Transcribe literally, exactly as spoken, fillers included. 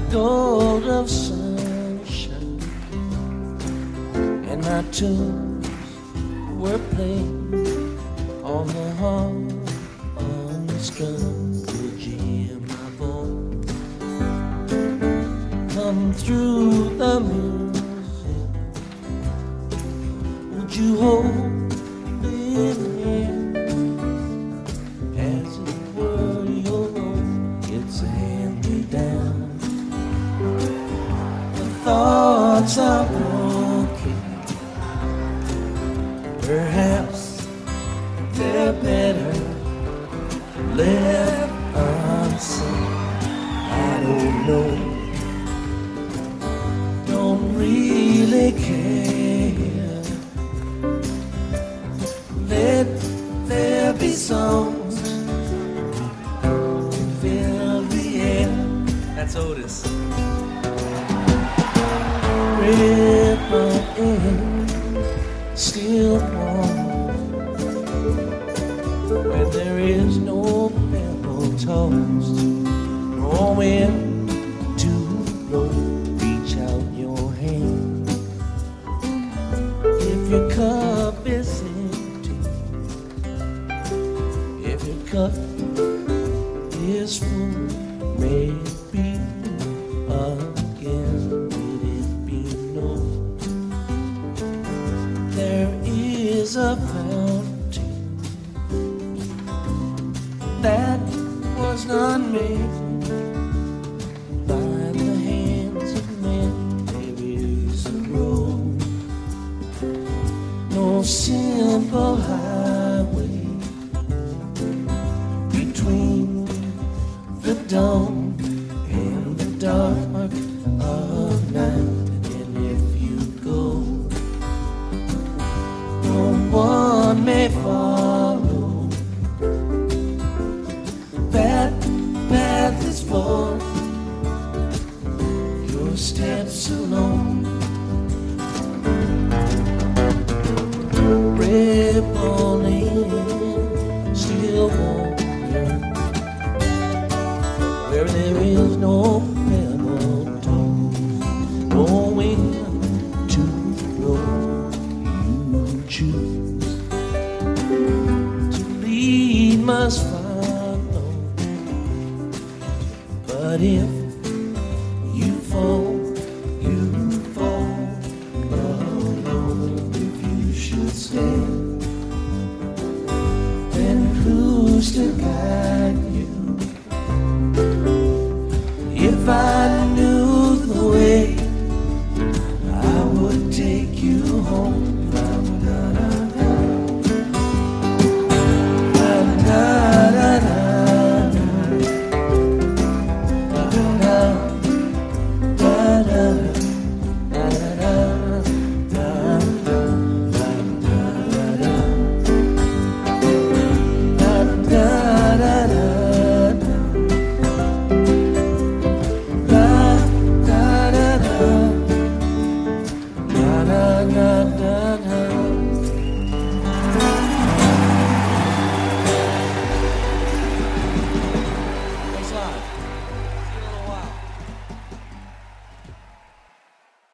gold of sunshine, and my tunes were playing on the harp-strung. Would you hear my voice come through the music? Would you hold it near as it were your own? It's a hand-me-down. The thoughts are broken. Perhaps they're better left unsaid. I don't know, don't really care. Let there be songs to fill the air. That's Otis. Ripple in, still warm, where there is no pebble tossed, no wind to blow. Reach out your hand. If your cup is empty, if your cup is full, may it be again. Let it be known there is a fountain that was not made by the hands of men. There is a road, no simple highway between the dawn and the dark of night. And if you go, no one may follow. That path is for your steps alone. Ripple in, still water, where there is no pebble tossed, no wind to blow. You choose to lead, must follow. But if you fall, you fall alone. If you should stand, then who's to guide you? If I